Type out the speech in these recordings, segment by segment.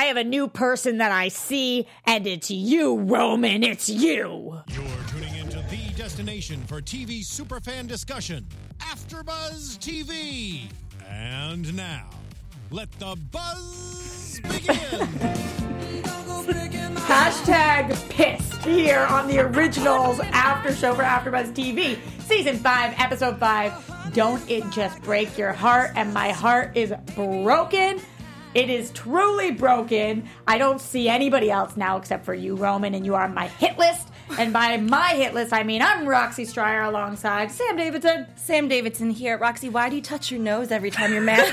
I have a new person that I see, and it's you, Roman. It's you. You're tuning into the destination for TV superfan discussion, AfterBuzz TV. And now, let the buzz begin. Hashtag pissed here on the originals after show for AfterBuzz TV, Season 5, Episode 5. Don't it just break your heart? And my heart is broken. It is truly broken. I don't see anybody else now except for you, Roman, and you are on my hit list. And by my hit list, I mean I'm Roxy Stryer alongside Sam Davidson. Sam Davidson here. Roxy, why do you touch your nose every time you're mad?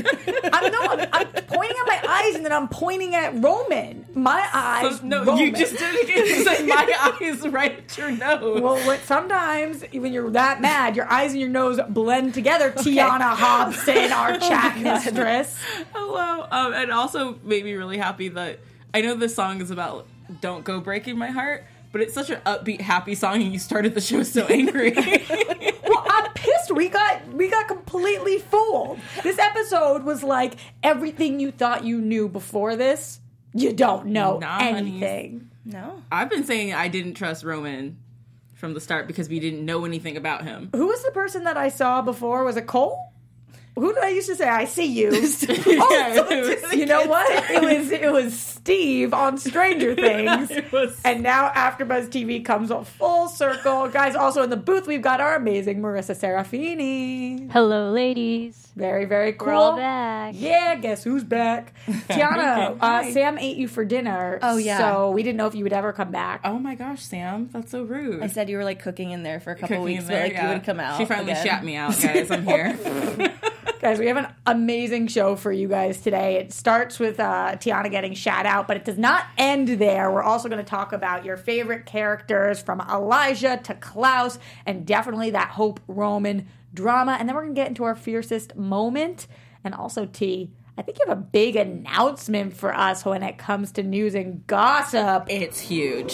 I'm pointing at my eyes, and then I'm pointing at Roman. My eyes. No, you just did it again. You said my eyes right at your nose. Well, sometimes when you're that mad, your eyes and your nose blend together. Okay. Tiana Hobson, our chat mistress. Hello. And also made me really happy that I know this song is about "Don't Go Breaking My Heart," but it's such an upbeat, happy song, and you started the show so angry. Well, I'm pissed. We got completely fooled. This episode was like everything you thought you knew before this. You don't know anything. No. I've been saying I didn't trust Roman from the start because we didn't know anything about him. Who was the person that I saw before? Was it Cole? Who did I used to say, I see you? You know what? It was Steve on Stranger Things. And now AfterBuzz TV comes full circle. Guys, also in the booth, we've got our amazing Marissa Serafini. Hello, ladies. Very, very cool. We're all back. Yeah, guess who's back? Tiana, Sam ate you for dinner. Oh, yeah. So we didn't know if you would ever come back. Oh my gosh, Sam. That's so rude. I said you were like cooking in there for a couple weeks, but you would come out. She finally shat me out, guys. I'm here. Guys, we have an amazing show for you guys today. It starts with Tiana getting shat out, but it does not end there. We're also going to talk about your favorite characters from Elijah to Klaus, and definitely that Hope Roman drama. And then we're going to get into our fiercest moment. And also, T, I think you have a big announcement for us when it comes to news and gossip. It's huge.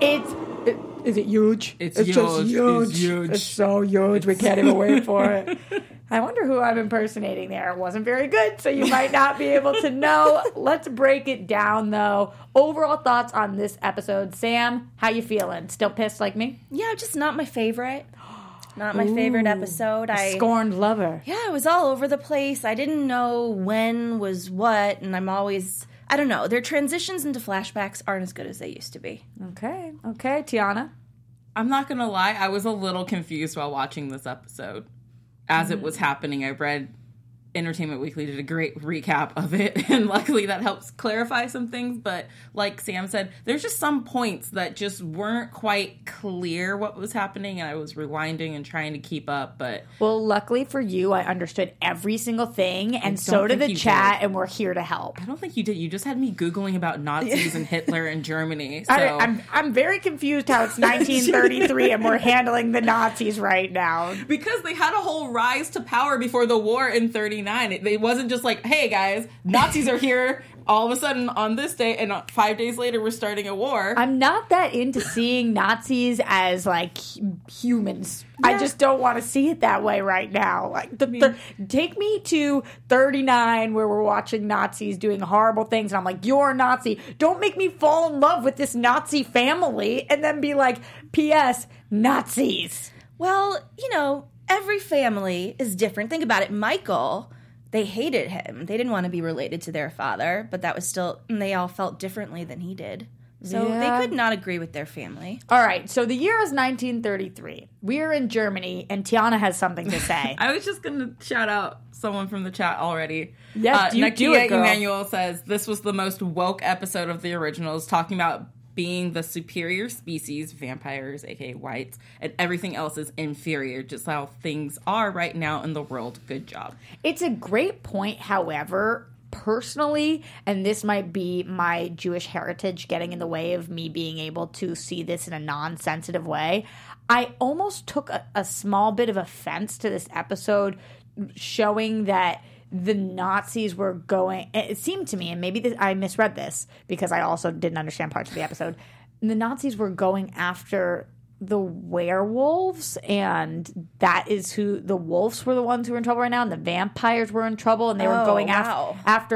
Is it huge? It's just huge. It's huge. It's so huge. We can't even wait for it. I wonder who I'm impersonating there. It wasn't very good, so you might not be able to know. Let's break it down, though. Overall thoughts on this episode. Sam, how you feeling? Still pissed like me? Yeah, just not my favorite. Not my favorite episode. Scorned lover. Yeah, it was all over the place. I didn't know when was what, and I'm always... I don't know. Their transitions into flashbacks aren't as good as they used to be. Okay, Tiana? I'm not going to lie. I was a little confused while watching this episode. As it was happening, I read Entertainment Weekly did a great recap of it, and luckily that helps clarify some things. But like Sam said, there's just some points that just weren't quite clear what was happening, and I was rewinding and trying to keep up. But well, luckily for you, I understood every single thing, and so did the chat, and we're here to help. I don't think you did. You just had me Googling about Nazis and Hitler and Germany. So. I'm very confused how it's 1933 and we're handling the Nazis right now. Because they had a whole rise to power before the war in 1939. It wasn't just like, hey guys, Nazis are here all of a sudden on this day, and 5 days later we're starting a war. I'm not that into seeing Nazis as like humans. Yeah. I just don't want to see it that way right now. Like, take me to 1939 where we're watching Nazis doing horrible things, and I'm like, you're a Nazi. Don't make me fall in love with this Nazi family and then be like, P.S. Nazis. Well, every family is different. Think about it. Michael, they hated him. They didn't want to be related to their father, but that was still, and they all felt differently than he did. So they could not agree with their family. All right, so the year is 1933. We are in Germany, and Tiana has something to say. I was just going to shout out someone from the chat already. Yes, you do it, girl. Emmanuel says, this was the most woke episode of the originals, talking about being the superior species, vampires, aka whites, and everything else is inferior, just how things are right now in the world. Good job. It's a great point, however, personally, and this might be my Jewish heritage getting in the way of me being able to see this in a non-sensitive way, I almost took a small bit of offense to this episode showing that the Nazis were going, it seemed to me, and maybe I misread this because I also didn't understand parts of the episode, the Nazis were going after the werewolves, and that is who, the wolves were the ones who were in trouble right now, and the vampires were in trouble, and they were going after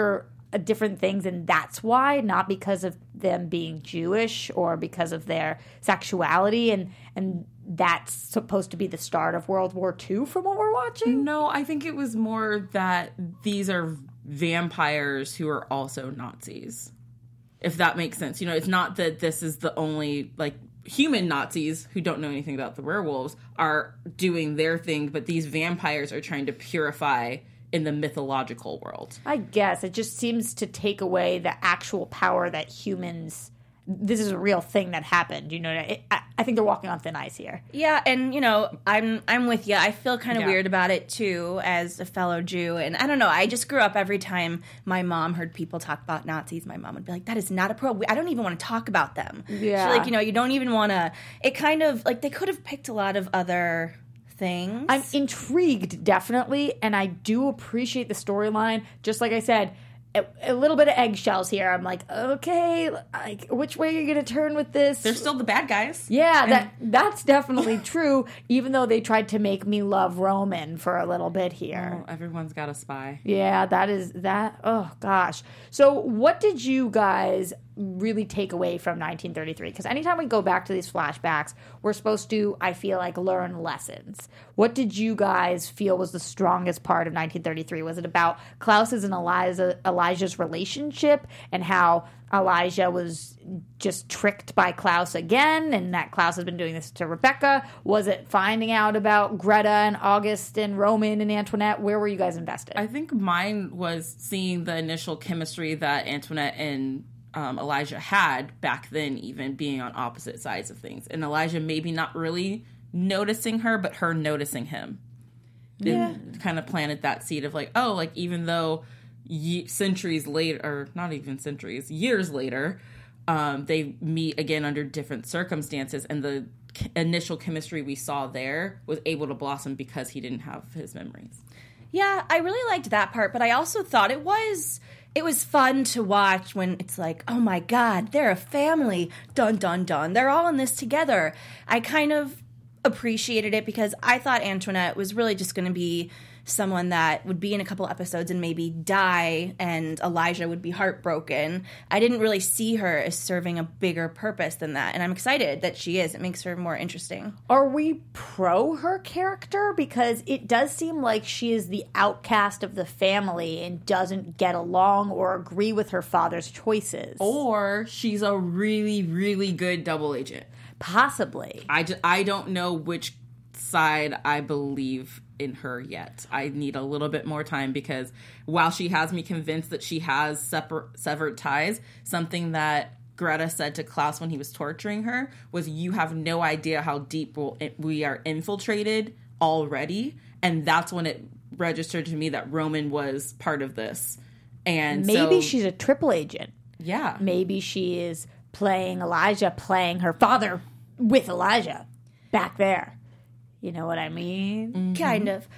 different things, and that's why, not because of them being Jewish or because of their sexuality, and that's supposed to be the start of World War II from what we're watching? No, I think it was more that these are vampires who are also Nazis. If that makes sense. You know, it's not that this is the only, like, human Nazis who don't know anything about the werewolves are doing their thing, but these vampires are trying to purify in the mythological world. I guess. It just seems to take away the actual power that humans... This is a real thing that happened. You know, I think they're walking on thin ice here. Yeah, and you know, I'm with you. I feel kind of weird about it too, as a fellow Jew. And I don't know. I just grew up every time my mom heard people talk about Nazis, my mom would be like, "That is not appropriate. I don't even want to talk about them." Yeah, so, like, you know, you don't even want to. It kind of like they could have picked a lot of other things. I'm intrigued, definitely, and I do appreciate the storyline. Just like I said, a little bit of eggshells here. I'm like, okay, like, which way are you going to turn with this? They're still the bad guys. Yeah, that's definitely true, even though they tried to make me love Roman for a little bit here. Oh, everyone's got a spy. Yeah, that. Oh, gosh. So what did you guys really take away from 1933? Because anytime we go back to these flashbacks, we're supposed to, I feel like, learn lessons. What did you guys feel was the strongest part of 1933? Was it about Klaus's and Elijah's relationship and how Elijah was just tricked by Klaus again, and that Klaus has been doing this to Rebecca? Was it finding out about Greta and August and Roman and Antoinette? Where were you guys invested? I think mine was seeing the initial chemistry that Antoinette and Elijah had back then, even being on opposite sides of things. And Elijah maybe not really noticing her, but her noticing him. Yeah. It kind of planted that seed of like, oh, like even though centuries later, or not even centuries, years later, they meet again under different circumstances, and the initial chemistry we saw there was able to blossom because he didn't have his memories. Yeah, I really liked that part, but I also thought it was fun to watch when it's like, oh my God, they're a family. Dun, dun, dun. They're all in this together. I kind of appreciated it because I thought Antoinette was really just going to be someone that would be in a couple episodes and maybe die, and Elijah would be heartbroken. I didn't really see her as serving a bigger purpose than that, and I'm excited that she is. It makes her more interesting. Are we pro her character? Because it does seem like she is the outcast of the family and doesn't get along or agree with her father's choices. Or she's a really, really good double agent. Possibly. I don't know which side I believe in her yet. I need a little bit more time, because while she has me convinced that she has severed ties, something that Greta said to Klaus when he was torturing her was, you have no idea how deep we are infiltrated already. And that's when it registered to me that Roman was part of this. And maybe she's a triple agent. Yeah. Maybe she is playing Elijah, playing her father with Elijah back there. You know what I mean? Mm-hmm. Kind of.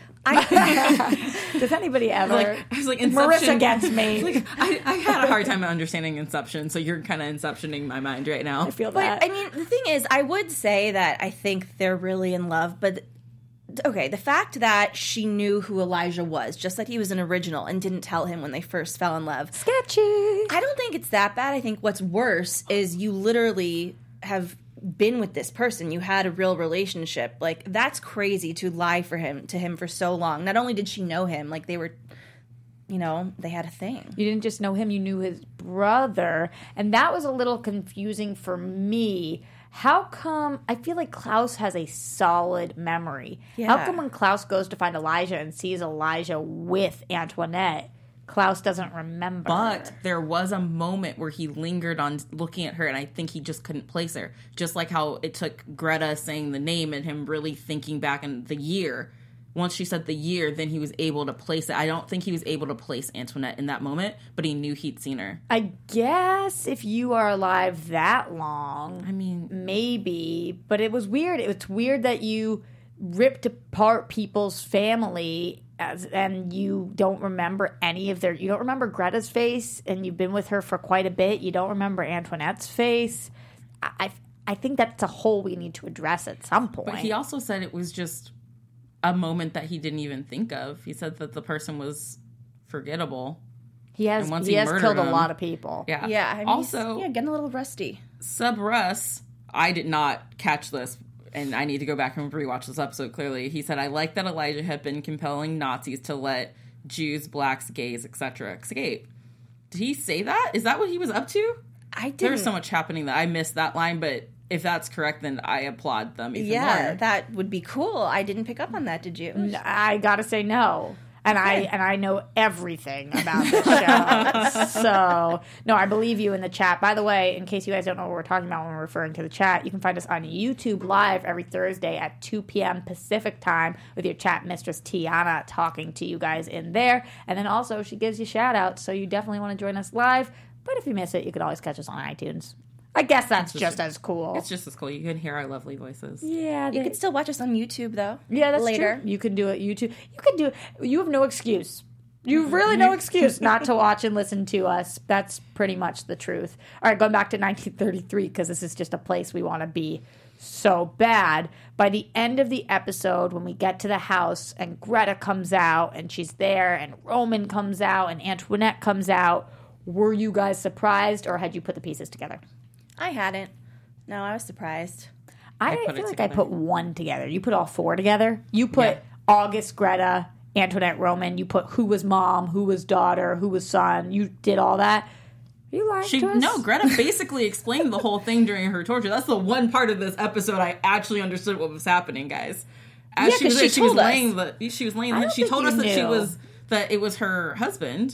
Does anybody ever? I was like, Inception. Marissa gets me. Like, I had a hard time understanding Inception, so you're kind of Inceptioning my mind right now. I feel but, that. I mean, the thing is, I would say that I think they're really in love, but okay, the fact that she knew who Elijah was, just like he was an original, and didn't tell him when they first fell in love. Sketchy. I don't think it's that bad. I think what's worse is you literally have been with this person. You had a real relationship. Like, that's crazy to lie to him for so long. Not only did she know him, like, they were, you know, they had a thing. You didn't just know him, you knew his brother. And that was a little confusing for me. How come, I feel like Klaus has a solid memory. Yeah. How come when Klaus goes to find Elijah and sees Elijah with Antoinette, Klaus doesn't remember? But there was a moment where he lingered on looking at her, and I think he just couldn't place her. Just like how it took Greta saying the name and him really thinking back in the year. Once she said the year, then he was able to place it. I don't think he was able to place Antoinette in that moment, but he knew he'd seen her. I guess if you are alive that long, I mean, maybe. But it was weird. It's weird that you ripped apart people's family and you don't remember any of you don't remember Greta's face, and you've been with her for quite a bit. You don't remember Antoinette's face. I think that's a hole we need to address at some point. But he also said it was just a moment that he didn't even think of. He said that the person was forgettable. He has And once he he has murdered killed a him- lot of people. Yeah. Yeah. I mean, Also, he's, getting a little rusty. Sub Russ, I did not catch this, and I need to go back and rewatch this episode clearly. He said, I like that Elijah had been compelling Nazis to let Jews, blacks, gays, etc. escape. Did he say that? Is that what he was up to? I didn't. There's so much happening that I missed that line, but if that's correct, then I applaud them even Yeah, more. that would be cool. I didn't pick up on that. Did you? I gotta say no. And I know everything about the show. So, no, I believe you in the chat. By the way, in case you guys don't know what we're talking about when we're referring to the chat, you can find us on YouTube live every Thursday at 2 p.m. Pacific time with your chat mistress, Tiana, talking to you guys in there. And then also, she gives you shout-outs, so you definitely want to join us live. But if you miss it, you can always catch us on iTunes. I guess that's just as cool. It's just as cool. You can hear our lovely voices. Yeah, You could still watch us on YouTube, though. Yeah, that's later. true. You can do it. YouTube. You can do it. You have no excuse. You have really no excuse not to watch and listen to us. That's pretty much the truth. All right, going back to 1933, because this is just a place we want to be so bad. By the end of the episode, when we get to the house and Greta comes out and she's there and Roman comes out and Antoinette comes out, were you guys surprised or had you put the pieces together? I hadn't. No, I was surprised. I put feel it like I together. put one together. You put all four together. You put Yeah. August, Greta, Antoinette, Roman. You put who was mom, who was daughter, who was son. You did all that. You lied to us? No, Greta basically explained the whole thing during her torture. That's the one part of this episode I actually understood what was happening, guys. As Yeah, she was 'cause there, she she was told us. laying I don't she told think us you knew. that it was her husband.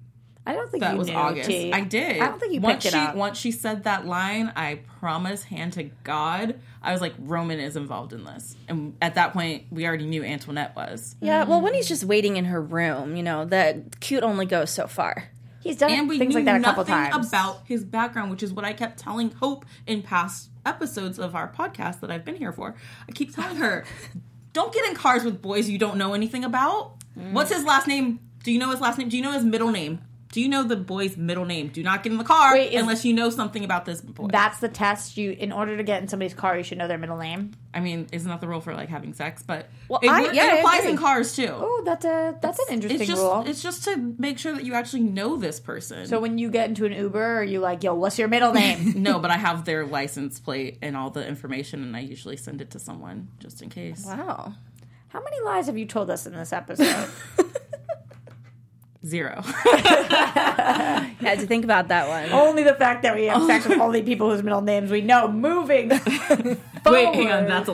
I don't think That you was knew, August. T. I did. I don't think you once picked it up. Once she said that line, I promise, hand to God, I was like, Roman is involved in this. And at that point, we already knew Antoinette was. Yeah, well, when he's just waiting in her room, the cute only goes so far. He's done And we things knew like that a couple nothing times. about his background, which is what I kept telling Hope in past episodes of our podcast that I've been here for. I keep telling her, don't get in cars with boys you don't know anything about. What's his last name? Do you know his last name? Do you know his middle name? Do you know the boy's middle name? Do not get in the car unless you know something about this boy. That's the test. In order to get in somebody's car, you should know their middle name. I mean, isn't that the rule for like having sex? But Well, it I applies agree. in cars too. Oh, that's an interesting rule. It's just to make sure that you actually know this person. So when you get into an Uber, are you like, yo, what's your middle name? No, but I have their license plate and all the information, and I usually send it to someone just in case. Wow. How many lies have you told us in this episode? 0. Had to think about that one. Only the fact that we have sex with only people whose middle names we know. Moving forward. Wait, hang on, that's a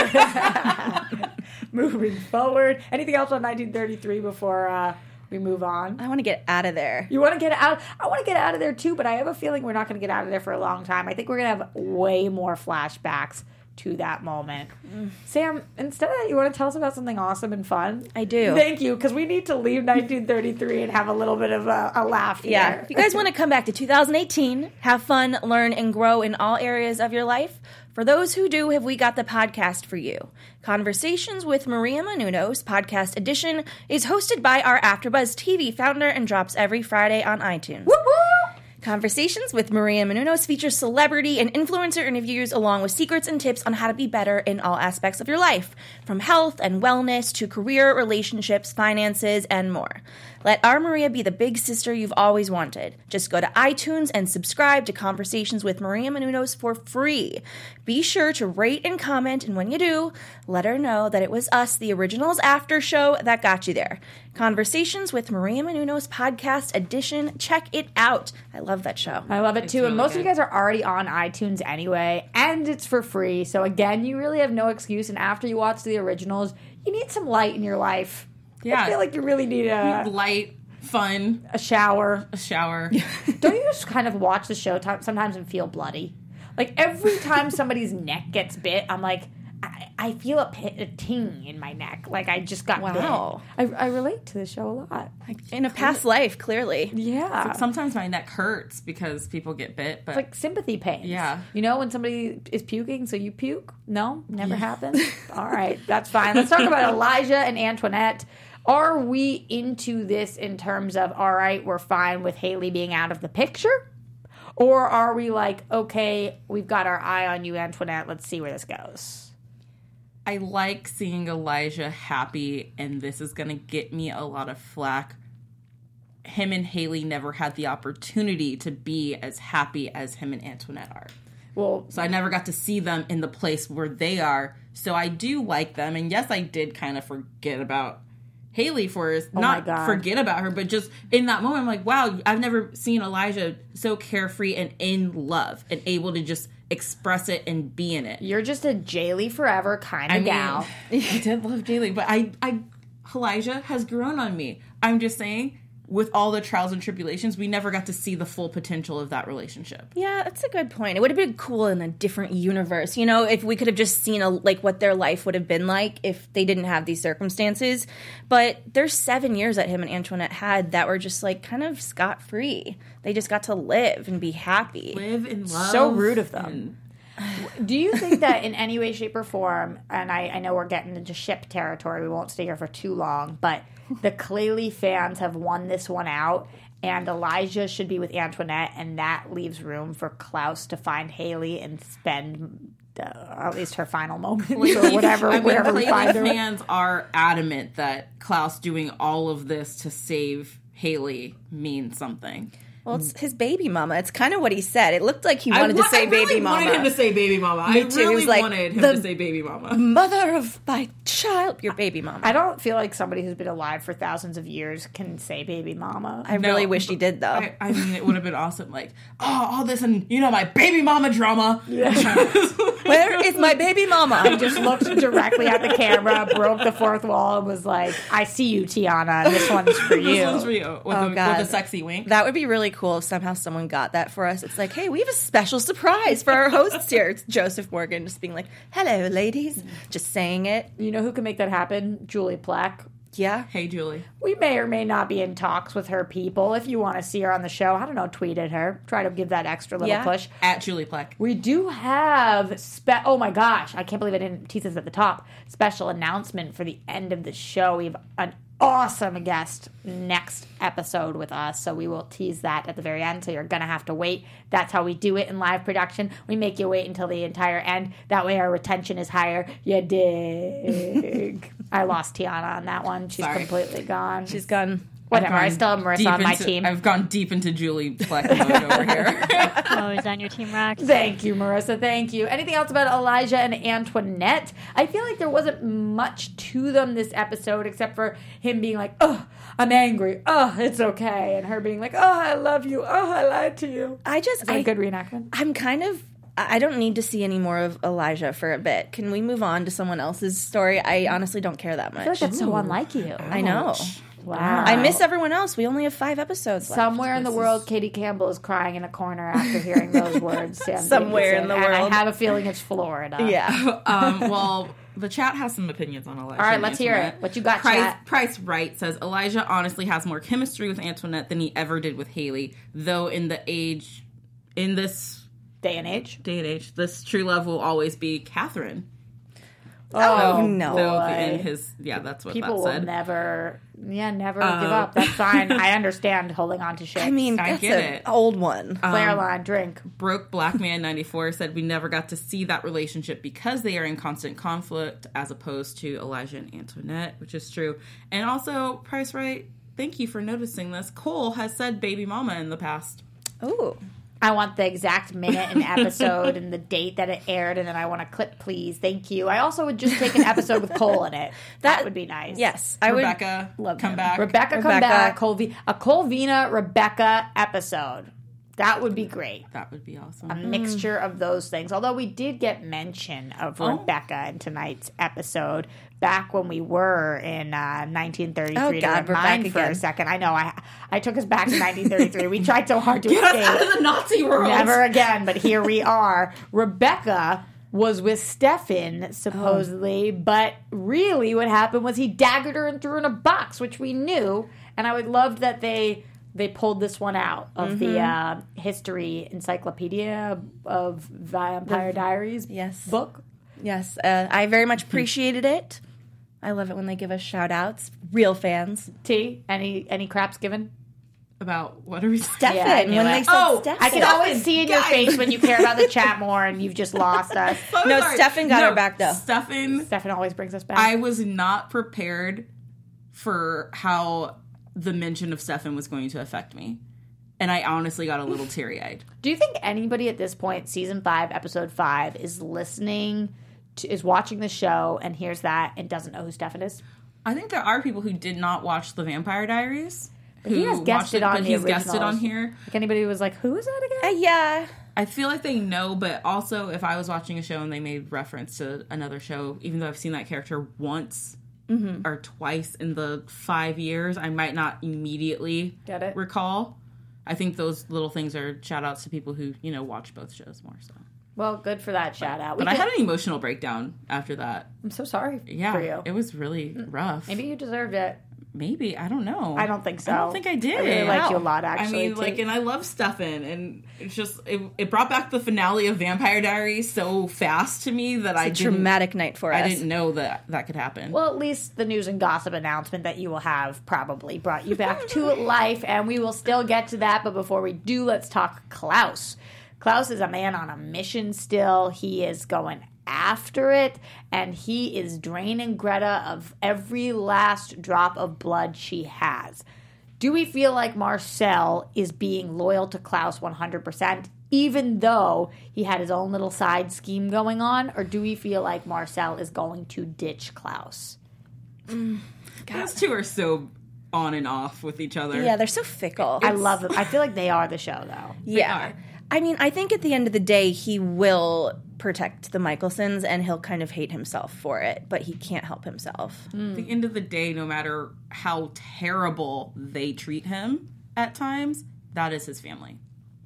lie. Moving forward. Anything else on 1933 before we move on? I want to get out of there. You want to get out? I want to get out of there too, but I have a feeling we're not going to get out of there for a long time. I think we're going to have way more flashbacks to that moment. Sam, instead of that, you want to tell us about something awesome and fun? I do. Thank you, because we need to leave 1933 and have a little bit of a laugh here. Yeah. If you guys want to come back to 2018, have fun, learn, and grow in all areas of your life, for those who do, have we got the podcast for you. Conversations with Maria Menounos, podcast edition, is hosted by our AfterBuzz TV founder and drops every Friday on iTunes. Woo-woo! Conversations with Maria Menounos features celebrity and influencer interviews along with secrets and tips on how to be better in all aspects of your life, from health and wellness to career, relationships, finances, and more. Let our Maria be the big sister you've always wanted. Just go to iTunes and subscribe to Conversations with Maria Menounos for free. Be sure to rate and comment, and when you do, let her know that it was us, the Originals After Show, that got you there. Conversations with Maria Menounos podcast edition. Check it out. I love that show. I love it too. really And most of good. you guys are already on iTunes anyway, and it's for free. So again, you really have no excuse. And after you watch the originals, you need some light in your life. Yeah. I feel like you really need Light, fun, a shower. a shower. Don't you just kind of watch the show sometimes and feel bloody? Like every time somebody's neck gets bit, I'm like, I feel a ting in my neck. Like I just got Wow. bit. I relate to the show a lot. In a past life, clearly. Yeah. Sometimes my neck hurts because people get bit, but It's like sympathy pains. Yeah. You know when somebody is puking, so you puke? No? Never happened? All right. That's fine. Let's talk about Elijah and Antoinette. Are we into this in terms of, all right, we're fine with Haley being out of the picture? Or are we like, okay, we've got our eye on you, Antoinette. Let's see where this goes. I like seeing Elijah happy, and this is going to get me a lot of flack him and Haley never had the opportunity to be as happy as him and Antoinette are. Well, So I never got to see them in the place where they are. So I do like them. And yes, I did kind of forget about Haley not God. forget about her, but just in that moment, I'm like, wow, I've never seen Elijah so carefree and in love and able to just express it and be in it. you're just a Jaylee forever kind of gal. I did love Jaylee, but Elijah has grown on me. I'm just saying, with all the trials and tribulations, we never got to see the full potential of that relationship. Yeah, that's a good point. It would have been cool in a different universe, you know, if we could have just seen what their life would have been like if they didn't have these circumstances. But there's 7 years that him and Antoinette had that were just like kind of scot-free. They just got to live and be happy. Live in love. So rude of them. Do you think that in any way, shape, or form, and I know we're getting into ship territory, we won't stay here for too long, but the Claley fans have won this one out, and Elijah should be with Antoinette, and that leaves room for Klaus to find Haley and spend at least her final moments or whatever, wherever we find her. Fans are adamant that Klaus doing all of this to save Haley means something. Well, it's his baby mama. It's kind of what he said. It looked like he wanted to say baby mama. I wanted him to say baby mama. Me I too. really He was like, wanted him the to say baby mama. mother of my child, your baby mama. I don't feel like somebody who's been alive for thousands of years can say baby mama. I really wish he did, though. I mean, it would have been awesome. Like, all this and, my baby mama drama. Where is my baby mama? He just looked directly at the camera, broke the fourth wall, and was like, I see you, Tiana. This one's for you. This one's for you. With a sexy wink. That would be really cool if somehow someone got that for us. It's like, hey, we have a special surprise for our hosts here. It's Joseph Morgan just being like, hello, ladies. Just saying it. You know who can make that happen? Julie Plec. Yeah. Hey, Julie. We may or may not be in talks with her people. If you want to see her on the show, I don't know, tweet at her. Try to give that extra little push. At Julie Plec. We do have, oh my gosh, I can't believe I didn't tease this at the top. Special announcement for the end of the show. We have an awesome guest next episode with us, so we will tease that at the very end, so you're gonna have to wait. That's how we do it in live production. We make you wait until the entire end. That way our retention is higher. You dig. I lost Tiana on that one. She's completely gone. She's gone. Whatever, I still have Marissa on my team. I've gone deep into Julie Plec mode over here. Always on your team, Rox. Thank you, Marissa. Thank you. Anything else about Elijah and Antoinette? I feel like there wasn't much to them this episode except for him being like, oh, I'm angry. Oh, it's okay. And her being like, oh, I love you. Oh, I lied to you. Is that a good reenactment? I don't need to see any more of Elijah for a bit. Can we move on to someone else's story? I honestly don't care that much. I feel like that's so unlike you. I know. Wow. I miss everyone else. We only have 5 episodes left. Somewhere in the world, Katie Campbell is crying in a corner after hearing those words. Sam Somewhere in the Davidson, world. And I have a feeling it's Florida. Yeah. Well, the chat has some opinions on Elijah. All right, and let's hear Antoinette. it. What you got, chat? Price Wright says Elijah honestly has more chemistry with Antoinette than he ever did with Haley, though in this Day and age. this true love will always be Catherine. Oh, no. That's what People that will said. never give up. That's fine. I understand holding on to shit. I mean, I that's get an it. old one. Flare line, drink. Broke Black Man 94 said we never got to see that relationship because they are in constant conflict as opposed to Elijah and Antoinette, which is true. And also, Price Right, thank you for noticing this. Cole has said baby mama in the past. Ooh. I want the exact minute and episode and the date that it aired, and then I want a clip, please. Thank you. I also would just take an episode with Cole in it. That would be nice. Yes. Rebecca, love come him. back. Rebecca, come back. A Colvina Rebecca episode. That would be great. That would be awesome. A mixture of those things. Although we did get mention of Rebecca in tonight's episode back when we were in 1933. Oh, God, we're back for a again. second. I know. I took us back to 1933. We tried so hard to Get us escape. out of the Nazi world. Never again, but here we are. Rebecca was with Stefan, supposedly, but really what happened was he daggered her and threw her in a box, which we knew, and I would love that they pulled this one out of the history encyclopedia of Vampire Diaries book. Yes. I very much appreciated it. I love it when they give us shout-outs. Real fans. T, any craps given? About what are we Stefan. Yeah, I knew when it. they said Oh, Stefan. I can always see in your face when you care about the chat more and you've just lost us. No, Stefan got her back, though. Stefan Stefan always brings us back. I was not prepared for how the mention of Stefan was going to affect me. And I honestly got a little teary-eyed. Do you think anybody at this point, season 5, episode 5, is watching the show and hears that and doesn't know who Stefan is? I think there are people who did not watch The Vampire Diaries. He has guested on but the he's guested on originals. here. Like anybody who was like, who is that again? Yeah. I feel like they know, but also if I was watching a show and they made reference to another show, even though I've seen that character once or twice in the 5 years, I might not immediately Get it? recall. I think those little things are shout outs to people who, watch both shows more so. Well, good for that shout out. But I had an emotional breakdown after that. I'm so sorry Yeah, for you. it was really rough. Maybe you deserved it. Maybe, I don't know. I don't think so. I don't think I did. I really like you a lot, actually. I mean, like, and I love Stefan, and it's just, it brought back the finale of Vampire Diaries so fast to me that It's a traumatic night for us. I didn't know that could happen. Well, at least the news and gossip announcement that you will have probably brought you back to life, and we will still get to that. But before we do, let's talk Klaus. Klaus is a man on a mission still. He is going after it, and he is draining Greta of every last drop of blood she has. Do we feel like Marcel is being loyal to Klaus 100%, even though he had his own little side scheme going on, or do we feel like Marcel is going to ditch Klaus? Those two are so on and off with each other. Yeah, they're so fickle. I love them. I feel like they are the show, though. Yeah. are. I mean, I think at the end of the day, he will protect the Michelsons, and he'll kind of hate himself for it, but he can't help himself. At the end of the day, no matter how terrible they treat him at times, that is his family.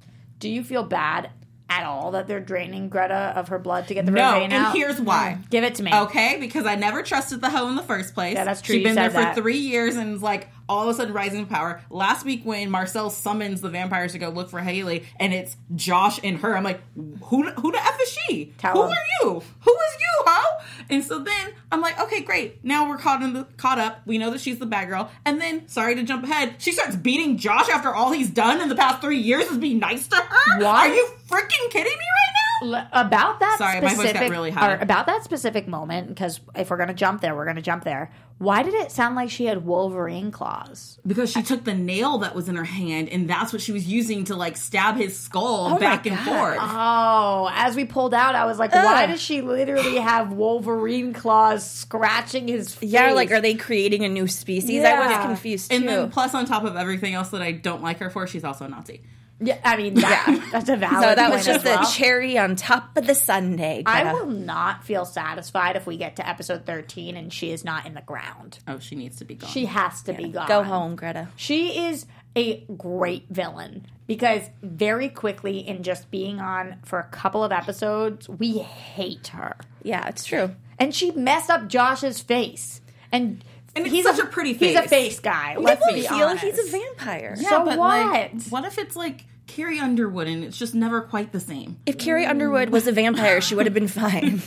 Do you feel bad at all that they're draining Greta of her blood to get the No, Ravane and out? here's why. Give it to me. Okay, because I never trusted the hoe in the first place. Yeah, that's true. She'd You been there said for that. 3 years and is like all of a sudden rising to power. Last week when Marcel summons the vampires to go look for Haley and it's Josh and her, I'm like, who the F is she? Tell who him. are you? Who is you, hoe? And so then I'm like, okay, great. Now we're caught up. We know that she's the bad girl. And then, sorry to jump ahead, she starts beating Josh after all he's done in the past 3 years is being nice to her? What? Are you freaking kidding me right now? About that Sorry, my voice got specific, really high. or about that specific moment, because if we're going to jump there, we're going to jump there. Why did it sound like she had Wolverine claws? Because she took the nail that was in her hand, and that's what she was using to, like, stab his skull my back and God. forth. Oh, as we pulled out, I was like, why does she literally have Wolverine claws scratching his face? Yeah, like, are they creating a new species? I Yeah. was confused, too. And then, plus, on top of everything else that I don't like her for, she's also a Nazi. Yeah, I mean, that's a valid so that was point just as the well. cherry on top of the sundae. I Greta. will not feel satisfied if we get to episode 13 and she is not in the ground. Oh, she needs to be gone. She has to be gone. Go home, Greta. She is a great villain because very quickly in just being on for a couple of episodes, we hate her. Yeah, it's true. And she messed up Josh's face. And it's he's such a pretty He's a face. face guy. Let's People be feel honest. he's a vampire. Yeah, So but, what? like, what if it's, like, Carrie Underwood and it's just never quite the same? If Carrie Underwood was a vampire, she would have been fine.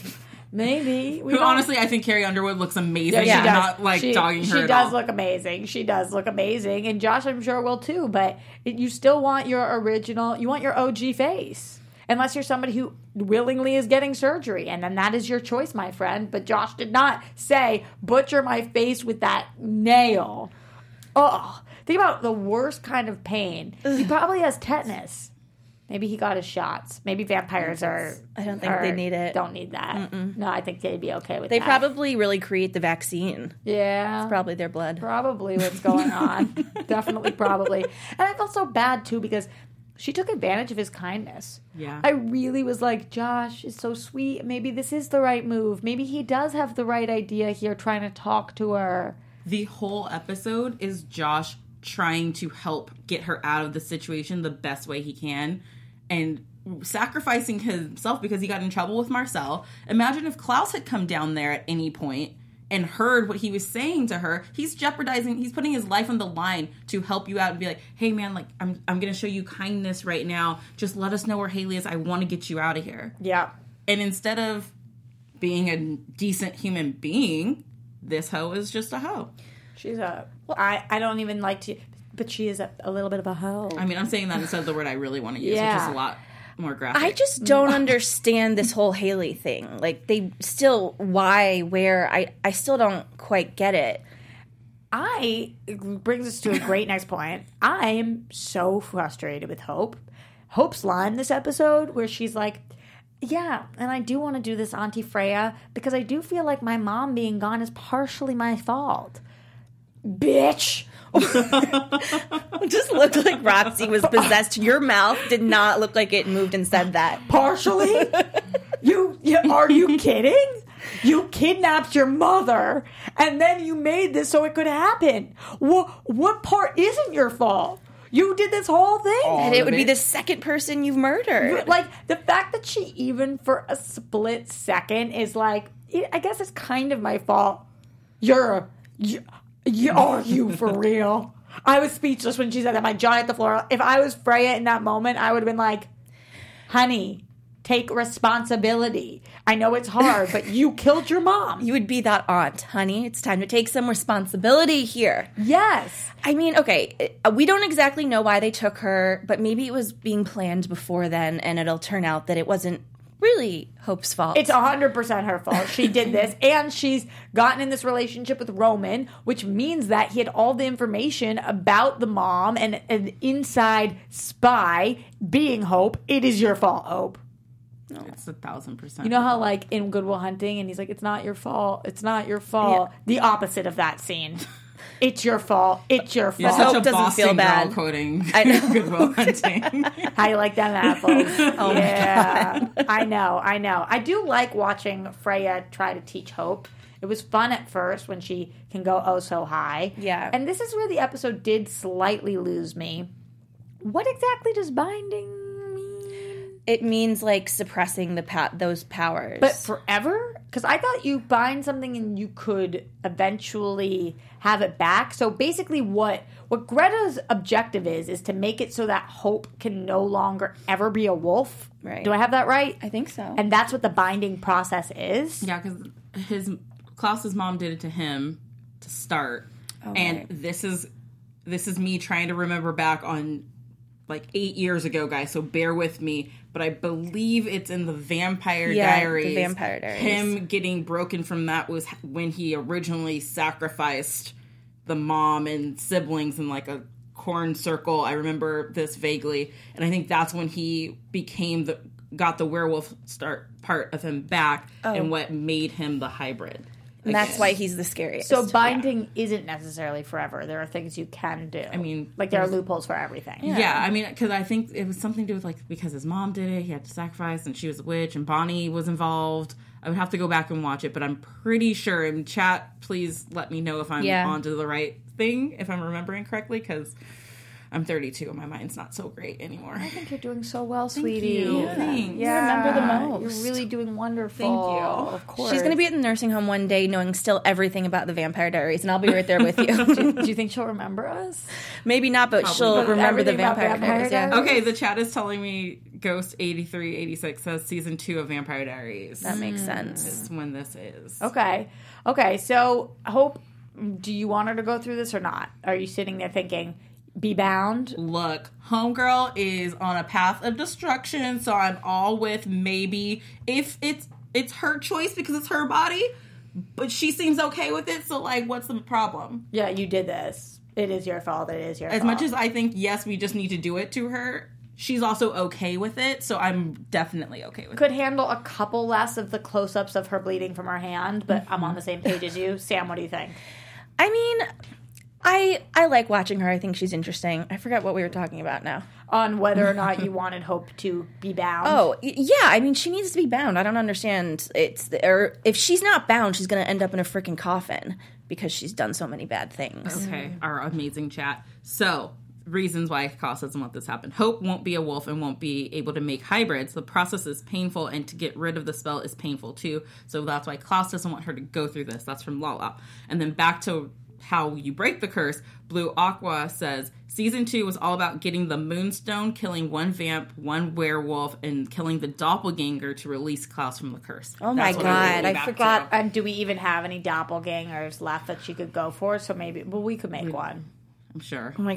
Maybe. We Who, don't- honestly, I think Carrie Underwood looks amazing. Yeah, I'm not, like, dogging her She at does all. look amazing. She does look amazing. And Josh, I'm sure, will too. But you still want your original, you want your OG face. Unless you're somebody who willingly is getting surgery. And then that is your choice, my friend. But Josh did not say, butcher my face with that nail. Oh, think about the worst kind of pain. He probably has tetanus. Maybe he got his shots. Maybe vampires are. I don't think they need it. Don't need that. No, I think they'd be okay with They that. probably really create the vaccine. Yeah. Probably their blood. Probably what's going on. Definitely, probably. And I felt so bad, too, because she took advantage of his kindness. Yeah. I really was like, Josh is so sweet. Maybe this is the right move. Maybe he does have the right idea here trying to talk to her. The whole episode is Josh trying to help get her out of the situation the best way he can and sacrificing himself because he got in trouble with Marcel. Imagine if Klaus had come down there at any point and heard what he was saying to her. He's jeopardizing, he's putting his life on the line to help you out and be like, hey man, like I'm going to show you kindness right now. Just let us know where Haley is. I want to get you out of here. Yeah. And instead of being a decent human being, this hoe is just a hoe. She's a... I don't even like to... But she is a little bit of a hoe. I mean, I'm saying that instead of the word I really want to use, Yeah. which is a lot more graphic. I just don't understand this whole Haley thing. Like, they still, why, where, I still don't quite get it. it brings us to a great next point. I am so frustrated with Hope. Hope's line this episode where she's like, yeah, and I do want to do this, Auntie Freya, because I do feel like my mom being gone is partially my fault. Bitch. It just looked like Roxy was possessed. Your mouth did not look like it moved and said that. Partially? Are you kidding? You kidnapped your mother, and then you made this so it could happen. What part isn't your fault? You did this whole thing. And it would be the second person you've murdered. Like, the fact that she even for a split second is like, I guess it's kind of my fault. Are you for real? I was speechless when she said that. My jaw hit the floor. If I was Freya in that moment, I would have been like, honey, take responsibility. I know it's hard, but you killed your mom. You would be that aunt, honey. It's time to take some responsibility here. Yes. I mean, okay, we don't exactly know why they took her, but maybe it was being planned before then, and it'll turn out that it wasn't really Hope's fault. It's 100% her fault. She did this, and she's gotten in this relationship with Roman, which means that he had all the information about the mom and an inside spy being Hope. It is your fault, Hope. It's 1,000%. You know how, like, in Good Will Hunting, and he's like, it's not your fault. It's not your fault. Yeah. The opposite of that scene. It's your fault. It's your fault. You're such a doesn't Boston feel bad. girl quoting I know. Good Will Hunting. How you like them apples? Oh yeah. My God. I know. I do like watching Freya try to teach Hope. It was fun at first when she can go oh so high. Yeah. And this is where the episode did slightly lose me. What exactly does binding mean? It means, like, suppressing those powers. But forever? Because I thought you bind something and you could eventually have it back. So basically what Greta's objective is to make it so that Hope can no longer ever be a wolf. Right. Do I have that right? I think so. And that's what the binding process is? Yeah, because Klaus's mom did it to him to start. Oh, and right. this is me trying to remember back on like 8 years ago, guys, so bear with me. But I believe it's in the Vampire Diaries. The Vampire Diaries. Him getting broken from that was when he originally sacrificed the mom and siblings in like a corn circle. I remember this vaguely. And I think that's when he got the werewolf part of him back and what made him the hybrid. And that's why he's the scariest. So binding isn't necessarily forever. There are things you can do. I mean, like there are loopholes for everything. Yeah, I mean, because I think it was something to do with like because his mom did it, he had to sacrifice, and she was a witch, and Bonnie was involved. I would have to go back and watch it, but I'm pretty sure. In chat, please let me know if I'm onto the right thing, if I'm remembering correctly, because I'm 32 and my mind's not so great anymore. I think you're doing so well, sweetie. Thank you. Yeah. Thanks. You remember the most. You're really doing wonderful. Thank you. Of course. She's going to be at the nursing home one day knowing still everything about the Vampire Diaries, and I'll be right there with you. Do you think she'll remember us? Maybe not, but she'll remember the Everything about Vampire Vampire Diaries. Yeah. Diaries? Okay, the chat is telling me Ghost 8386 says season 2 of Vampire Diaries. That makes sense. Is when this is. Okay. So, Hope, do you want her to go through this or not? Are you sitting there thinking, be bound? Look, homegirl is on a path of destruction, so I'm all with maybe if it's her choice because it's her body, but she seems okay with it, so like what's the problem? Yeah, you did this. It is your fault. It is your fault. As much as I think yes, we just need to do it to her, she's also okay with it, so I'm definitely okay with it. Could handle a couple less of the close-ups of her bleeding from her hand, but I'm on the same page as you. Sam, what do you think? I mean, I like watching her. I think she's interesting. I forgot what we were talking about now. On whether or not you wanted Hope to be bound. Oh, yeah. I mean, she needs to be bound. I don't understand. Or if she's not bound, she's going to end up in a freaking coffin because she's done so many bad things. Okay, our amazing chat. So, reasons why Klaus doesn't want this to happen. Hope won't be a wolf and won't be able to make hybrids. The process is painful, and to get rid of the spell is painful too. So that's why Klaus doesn't want her to go through this. That's from Lala. And then back to how you break the curse, Blue Aqua says, Season 2 was all about getting the Moonstone, killing one vamp, one werewolf, and killing the doppelganger to release Klaus from the curse. Oh my That's what we're God, going I back forgot. to. And do we even have any doppelgangers left that she could go for? So maybe, well, we could make one. I'm sure. Oh my God.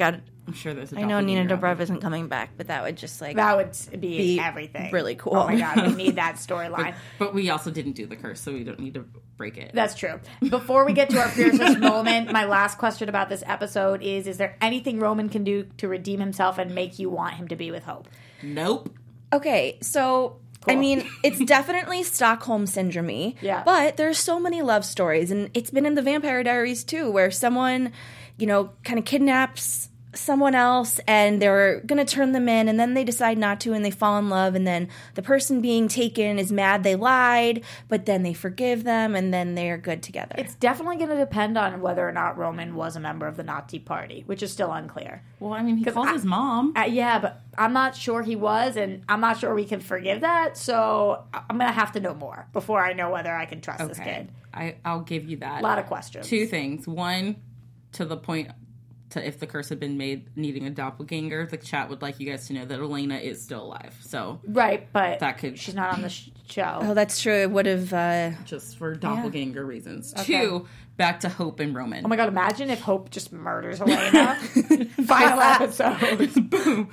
I'm sure there's a I know Nina doppelganger out Dobrev isn't coming back, but that would just like That would be everything. really cool. Oh my god, we need that storyline. there. But we also didn't do the curse, so we don't need to break it. That's true. Before we get to our fiercest moment, my last question about this episode is there anything Roman can do to redeem himself and make you want him to be with Hope? Nope. Okay, so I mean, it's definitely Stockholm syndrome. Yeah. But there's so many love stories, and it's been in the Vampire Diaries too, where someone, kind of kidnaps someone else and they're going to turn them in, and then they decide not to and they fall in love, and then the person being taken is mad they lied, but then they forgive them and then they're good together. It's definitely going to depend on whether or not Roman was a member of the Nazi party, which is still unclear. Well, I mean, he calls his mom. Yeah, but I'm not sure he was, and I'm not sure we can forgive that, so I'm going to have to know more before I know whether I can trust this kid. I'll give you that. A lot of questions. Two things. One, to the point, to if the curse had been made needing a doppelganger, the chat would like you guys to know that Elena is still alive. So Right, but that she's not on the show. Oh, that's true. It would have... just for doppelganger reasons. Okay. Two, back to Hope and Roman. Oh my god, imagine if Hope just murders Elena. Final episode. Boom.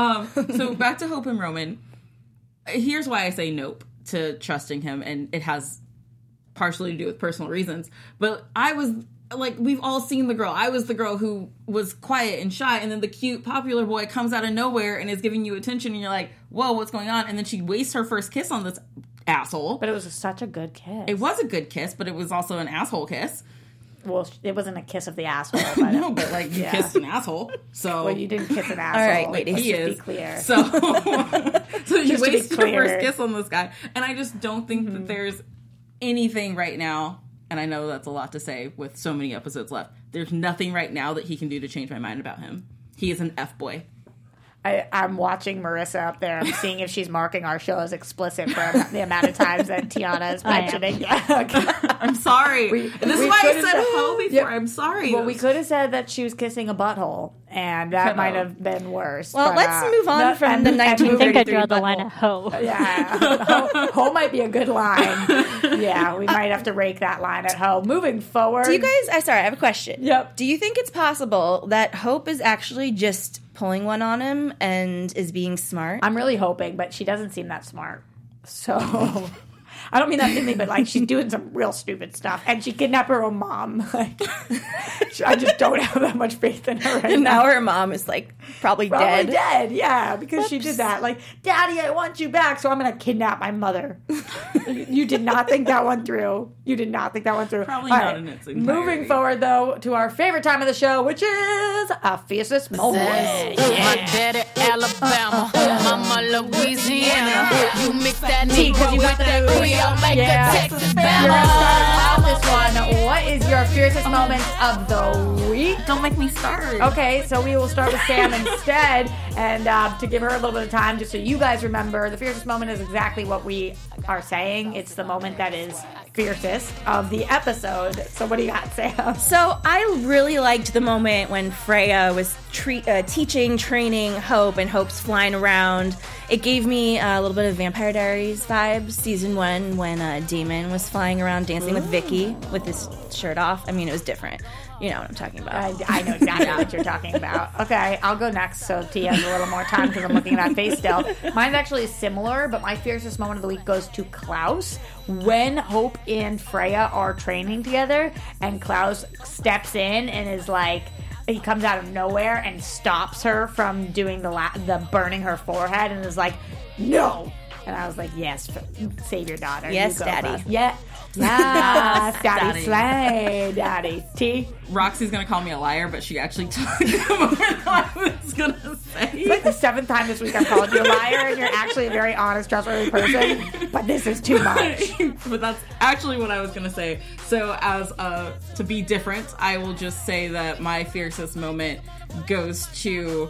So back to Hope and Roman. Here's why I say nope to trusting him, and it has partially to do with personal reasons. But I was like, we've all seen the girl. I was the girl who was quiet and shy, and then the cute popular boy comes out of nowhere and is giving you attention, and you're like, whoa, what's going on? And then she wastes her first kiss on this asshole. But it was such a good kiss. It was a good kiss, but it was also an asshole kiss. Well, it wasn't a kiss of the asshole. But No, but like, you kissed an asshole. So well, you didn't kiss an asshole. All right, ladies. Let's he just is. be clear. So you Just to be wasted your clear. first kiss on this guy. And I just don't think that there's anything right now, and I know that's a lot to say with so many episodes left, there's nothing right now that he can do to change my mind about him. He is an F-boy. I'm watching Marissa up there. I'm seeing if she's marking our show as explicit for the amount of times that Tiana is mentioning. Yeah, okay. I'm sorry. This is why I could've said said- ho before. Yeah. I'm sorry. Well, we could have said that she was kissing a butthole, and that might have been worse. Well, but, let's move on from the I think I 1933 draw the line butthole. at hoe. Yeah, ho might be a good line. Yeah, we might have to rake that line at ho. Moving forward. Do you guys... I have a question. Yep. Do you think it's possible that Hope is actually just pulling one on him and is being smart? I'm really hoping, but she doesn't seem that smart. So I don't mean that meanly, but like she's doing some real stupid stuff, and she kidnapped her own mom. Like, I just don't have that much faith in her right And now. now her mom is like probably Probably dead. dead, yeah, because she did that. Like, Daddy, I want you back, so I'm going to kidnap my mother. You did not think that one through. You did not think that one through. Probably All not right. in its entirety. Moving forward, though, to our favorite time of the show, which is a fiercest moment. My daddy Alabama, mama Louisiana. You mix that Negro you got with that the- Creole, make Yeah. a Texas You're going to start Bama. off this one. What is your fiercest moment of the week? Don't make me start. Okay, so we will start with Sam instead, and to give her a little bit of time, just so you guys remember, the fiercest moment is exactly what we are saying. It's the moment that is fiercest of the episode. So what do you got, Sam? So I really liked the moment when Freya was teaching, training Hope, and Hope's flying around. It gave me a little bit of Vampire Diaries vibes, season 1, when Damon was flying around dancing with Vicky with his shirt off. I mean, it was different. You know what I'm talking about. I know exactly what you're talking about. Okay, I'll go next so Tia has a little more time because I'm looking at that face still. Mine's actually similar, but my fiercest moment of the week goes to Klaus. When Hope and Freya are training together and Klaus steps in and is like, he comes out of nowhere and stops her from doing the burning her forehead and is like, no. And I was like, yes, save your daughter. Yes, You go Daddy. first. Yeah. Yes, Daddy Daddy. slay, Daddy. T. Roxy's gonna call me a liar, but she actually took the moment I was gonna say. It's like the 7th time this week I've called you a liar, and you're actually a very honest, trustworthy person. But this is too much. But that's actually what I was gonna say. So, as to be different, I will just say that my fiercest moment goes to.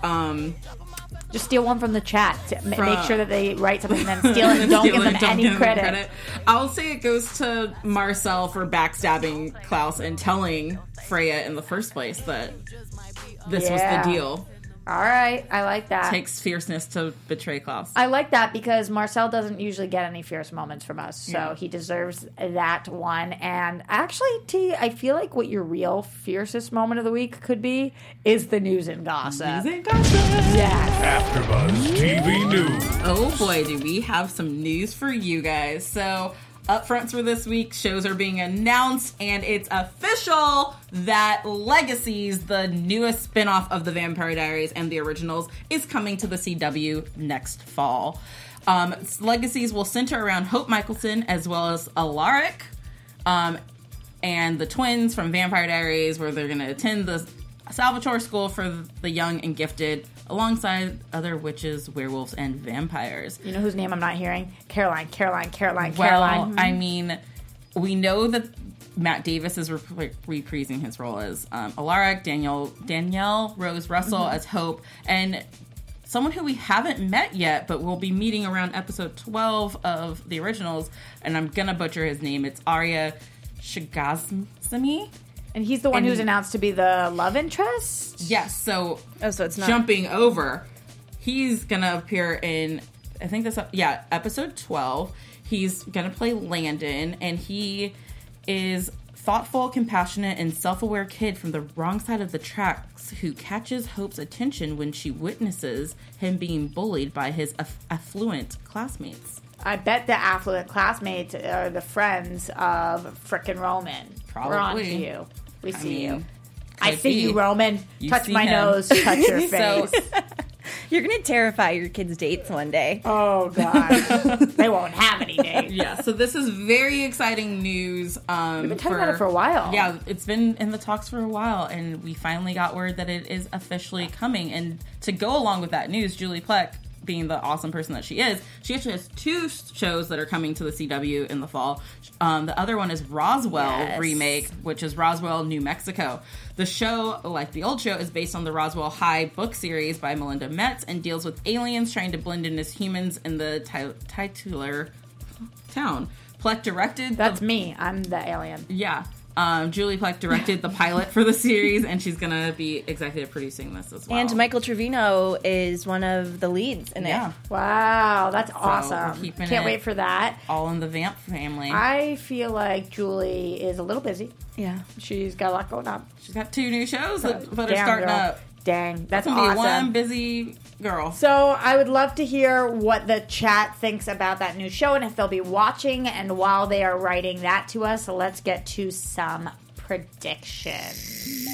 Just steal one from the chat. To make From- sure that they write something and then steal it and don't give them any credit. I'll say it goes to Marcel for backstabbing Klaus and telling Freya in the first place that this was Yeah. the deal. All right. I like that. Takes fierceness to betray Klaus. I like that because Marcel doesn't usually get any fierce moments from us, so Yeah. he deserves that one. And actually, T, I feel like what your real fiercest moment of the week could be is the news and gossip. Yes. AfterBuzz TV News. Oh boy, do we have some news for you guys. So, up front for this week, shows are being announced, and it's official that Legacies, the newest spinoff of the Vampire Diaries and the originals, is coming to the CW next fall. Legacies will center around Hope Michelson as well as Alaric, and the twins from Vampire Diaries, where they're going to attend the Salvatore School for the Young and Gifted, alongside other witches, werewolves, and vampires. You know whose name I'm not hearing? Caroline. Well, I mean, we know that Matt Davis is reprising his role as Alaric, Danielle Rose Russell as Hope, and someone who we haven't met yet, but we'll be meeting around episode 12 of the originals, and I'm gonna butcher his name. It's Arya Shigazmi. And he's the one who's announced to be the love interest? Yes, so so it's not jumping over. He's gonna appear in, I think this, episode 12. He's gonna play Landon, and he is thoughtful, compassionate, and self-aware kid from the wrong side of the tracks who catches Hope's attention when she witnesses him being bullied by his affluent classmates. I bet the affluent classmates are the friends of frickin' Roman. Probably. We're on to you. We see you. could I see be. you, Roman. You Touch see my him. nose, touch your face. So- You're going to terrify your kids' dates one day. Oh, God. They won't have any dates. Yeah, so this is very exciting news. We've been talking about it for a while. Yeah, it's been in the talks for a while, and we finally got word that it is officially coming. And to go along with that news, Julie Plec, being the awesome person that she is, she actually has 2 shows that are coming to the CW in the fall. The other one is Roswell remake, which is Roswell, New Mexico. The show, like the old show, is based on the Roswell High book series by Melinda Metz and deals with aliens trying to blend in as humans in the titular town. Plec directed... That's me. I'm the alien. Yeah. Julie Plec directed the pilot for the series, and she's going to be executive producing this as well. And Michael Trevino is one of the leads in Yeah. it. Wow, that's awesome. keeping Can't it- wait for that. All in the Vamp family. I feel like Julie is a little busy. Yeah. She's got a lot going on. She's got 2 new shows that are Damn, starting girl. up. Dang, that's Gonna be one awesome. busy girl. So I would love to hear what the chat thinks about that new show and if they'll be watching. And while they are writing that to us, let's get to some predictions.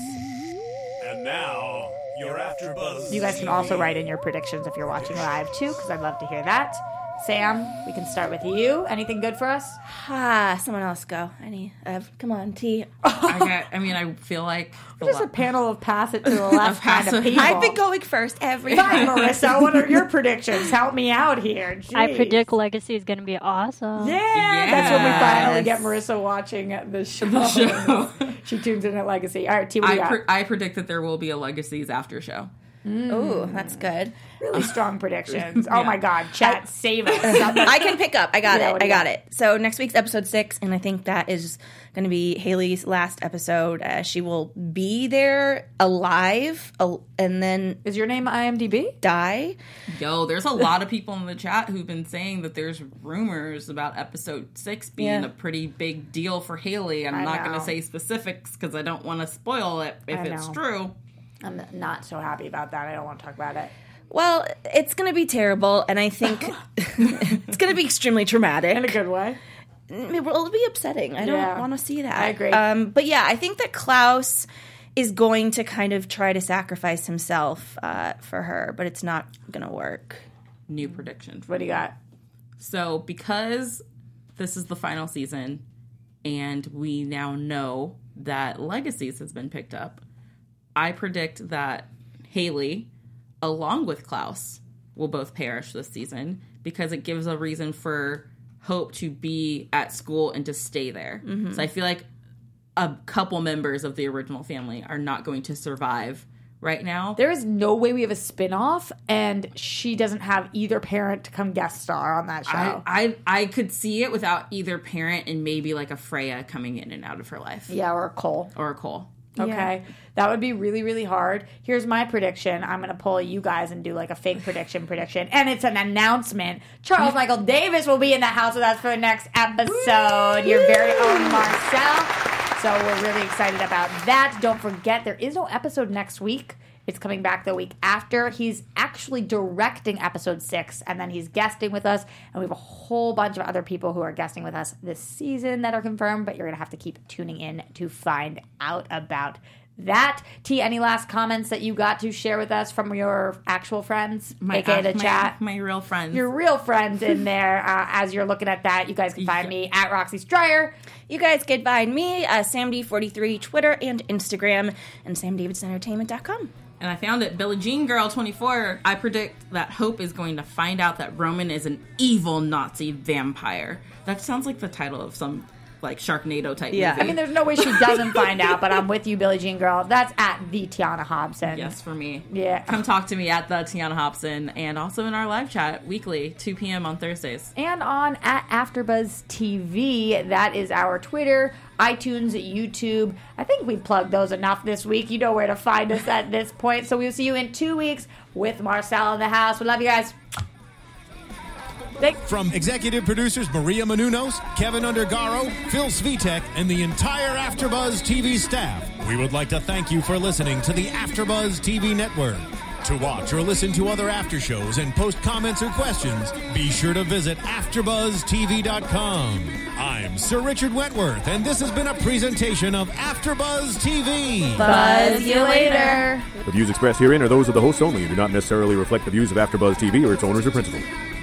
And now, your AfterBuzz. You guys can also write in your predictions if you're watching live too, because I'd love to hear that. Sam, we can start with you. Anything good for us? Someone else go. Come on, T. I feel like Just a panel of pass it to the left kind of passive- people. I've been going first every Fine, time. Marissa. What are your predictions? Help me out here. I Jeez. predict Legacy is going to be awesome. Yeah, that's when we finally Yes. get Marissa watching the show. She tunes in at Legacy. All right, T, what do you got? I predict that there will be a Legacies after show. Ooh, that's good. Really strong predictions. Oh my God, chat, save us. I can pick up. I got Yeah, it. what do I you got got? it. So next week's episode 6, and I think that is going to be Haley's last episode. She will be there alive, and then Is your name IMDb? die. Yo, there's a lot of people in the chat who've been saying that there's rumors about episode 6 being Yeah. a pretty big deal for Haley. I'm I not going know. to say specifics because I don't want to spoil it if I it's know. true. I'm not so happy about that. I don't want to talk about it. Well, it's going to be terrible, and I think it's going to be extremely traumatic. In a good way. It will be upsetting. I don't Yeah. want to see that. I agree. But yeah, I think that Klaus is going to kind of try to sacrifice himself for her, but it's not going to work. New predictions. What do you got? So, because this is the final season and we now know that Legacies has been picked up, I predict that Haley, along with Klaus, will both perish this season because it gives a reason for Hope to be at school and to stay there. So I feel like a couple members of the original family are not going to survive right now. There is no way we have a spin-off and she doesn't have either parent to come guest star on that show. I could see it without either parent and maybe like a Freya coming in and out of her life. Yeah, or Cole. Or a Cole. Okay. Yeah. That would be really, really hard. Here's my prediction. I'm going to pull you guys and do like a fake prediction. And it's an announcement. Charles Michael Davis will be in the house with us for the next episode. Your very own Marcel. So we're really excited about that. Don't forget, there is no episode next week. It's coming back the week after. He's actually directing episode 6, and then he's guesting with us. And we have a whole bunch of other people who are guesting with us this season that are confirmed, but you're going to have to keep tuning in to find out about that. T, any last comments that you got to share with us from your actual friends, aka the chat? My real friends. Your real friends in there. As you're looking at that, you guys can find me at Roxy Stryer. You guys can find me, SamD43, Twitter and Instagram, and SamDavidsonEntertainment.com. And I found it, Billie Jean Girl 24. I predict that Hope is going to find out that Roman is an evil Nazi vampire. That sounds like the title of some like Sharknado type movie. I mean, there's no way she doesn't find out, but I'm with you, Billie Jean Girl. That's at the Tiana Hobson. Yes, for me. Yeah. Come talk to me at the Tiana Hobson, and also in our live chat weekly, 2 p.m. on Thursdays. And on at AfterBuzz TV. That is our Twitter, iTunes, YouTube. I think we plugged those enough this week. You know where to find us at this point. So we'll see you in 2 weeks with Marcel in the house. We love you guys. From executive producers Maria Menounos, Kevin Undergaro, Phil Svitek, and the entire AfterBuzz TV staff, we would like to thank you for listening to the AfterBuzz TV network. To watch or listen to other after shows and post comments or questions, be sure to visit AfterBuzzTV.com. I'm Sir Richard Wentworth, and this has been a presentation of AfterBuzz TV. Buzz you later. The views expressed herein are those of the hosts only and do not necessarily reflect the views of AfterBuzz TV or its owners or principals.